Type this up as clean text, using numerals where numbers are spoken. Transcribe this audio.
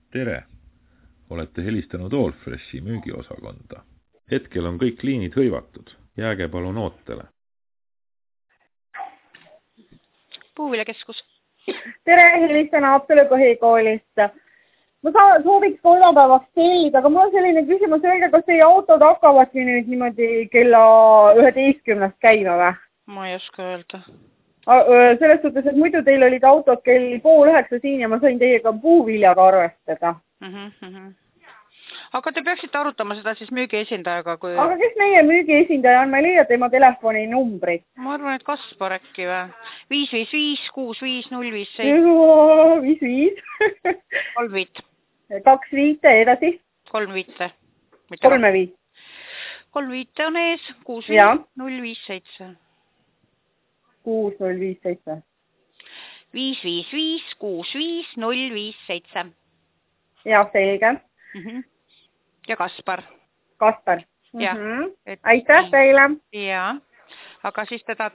Tere! Olete helistanud Allfreshi müügiosakonda. Hetkel on kõik liinid hõivatud. Jääge palun ootele. Puuviljakeskus. Tere, helistan Haapsalu põhikoolist. Ma sooviks kolmapäevaks tellida, aga mul on selline küsimus, öelge, kas teie autod hakkavadki nüüd niimoodi kella 11 käima või? Ma ei oska öelda. Selles suhtes, et muidu teil olid autod kell 8:30 siin ja ma sain teiega puuviljaga arvestada. Aga te peaksite arutama seda siis müügiesindajaga, kui... Aga kes meie müügiesindaja on? Ma ei leia tema telefoninumbrit. Ma arvan, et Kaspar äkki või? 555 65057 55 35 25 edasi 35 35 35 on ees 65057 6057 555 65057 Ja, selge. Ja Kaspar. Kaspar. Ja. Aitäh teile. Ja, aga siis teda